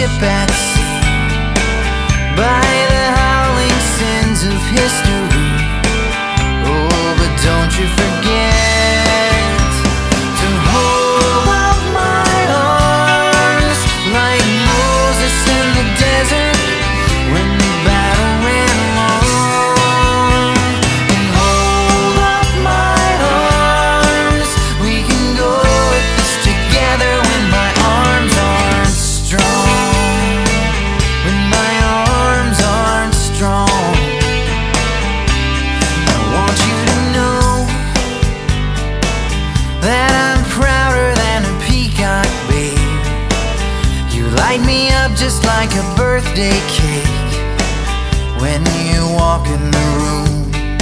ship at sea by the howling sands of history. Oh, but don't you forget to hold up my arms like Moses in the desert when the battle ran long. And hold up my arms, we can go at this together when my arms aren't strong. When my arms aren't strong, I want you to know that I'm prouder than a peacock, babe. You light me up just like a birthday cake when you walk in the room.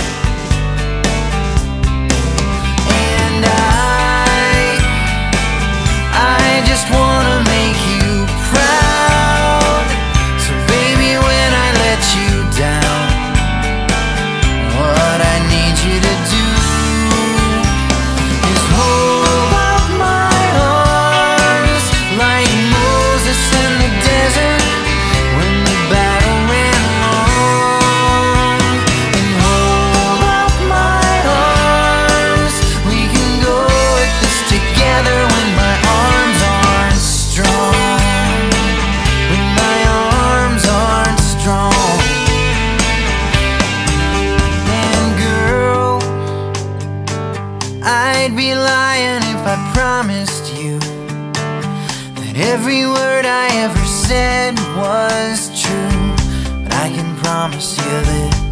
And I just wanna make you proud. So baby, when I let you down, what I need you to do is hold up my arms like Moses in the desert when the battle ran long. And hold up my arms, we can go at this together when my arms aren't strong. When my arms aren't strong. And girl, I'd be lying if I promised you that every word I ever said was true. But I can promise you this: